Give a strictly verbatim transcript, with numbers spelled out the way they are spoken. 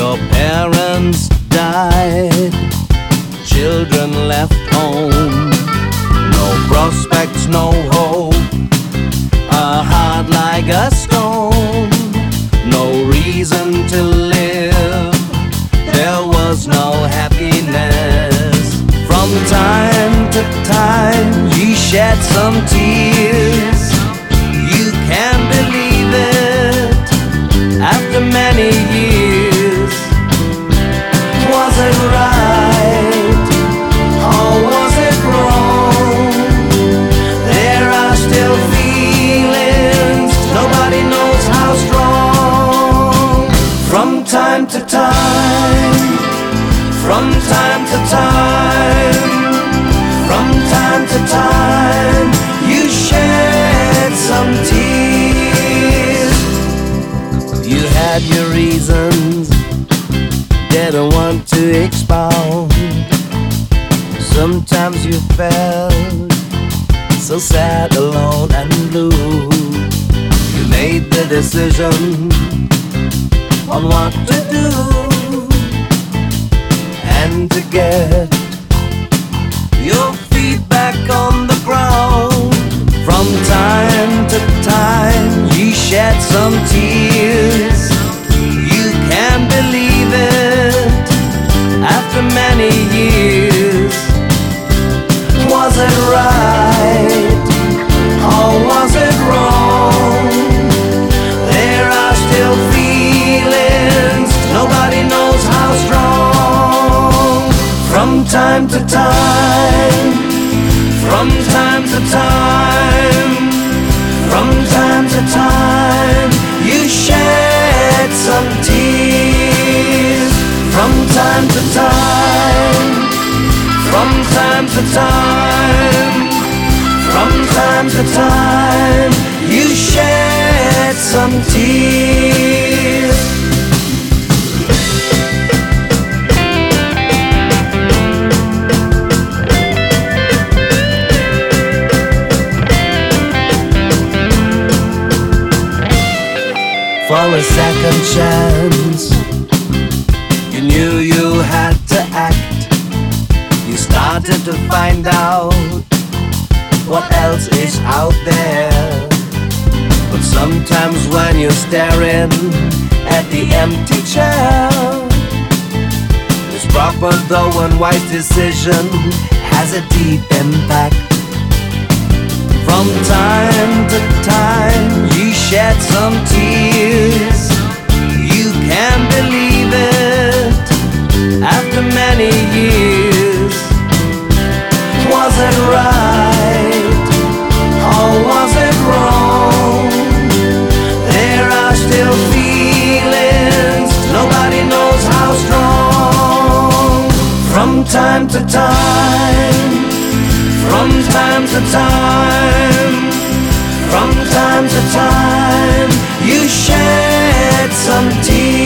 Your parents died, children left home, no prospects, no hope, a heart like a stone, no reason to live, there was no happiness. From time to time you shed some tears, you can't believe it, after many years. Was it right, or was it wrong? There are still feelings, nobody knows how strong. From time to time, from time to time, from time to time, you shed some tears. You had your reasons, didn't want to expound. Sometimes you felt so sad, alone and blue. You made the decision on what to do, and to get your feet back on the ground. From time to time you shed some tears, you can't believe it, after many years. Was it right, or was it wrong? There are still feelings, nobody knows how strong. From time to time, from time to time, from time to time, you shed some tears. From time to time, from time to time, from time to time, you shed some tears. For a second chance, you knew you had to act. You started to find out what else is out there. But sometimes when you're staring at the empty chair, this proper though unwise decision has a deep impact. From time to time you shed some tears, you can't believe it, after many years. Was it right, or was it wrong? There are still feelings, nobody knows how strong. From time to time, from time to time, from time to time, you shed some tears.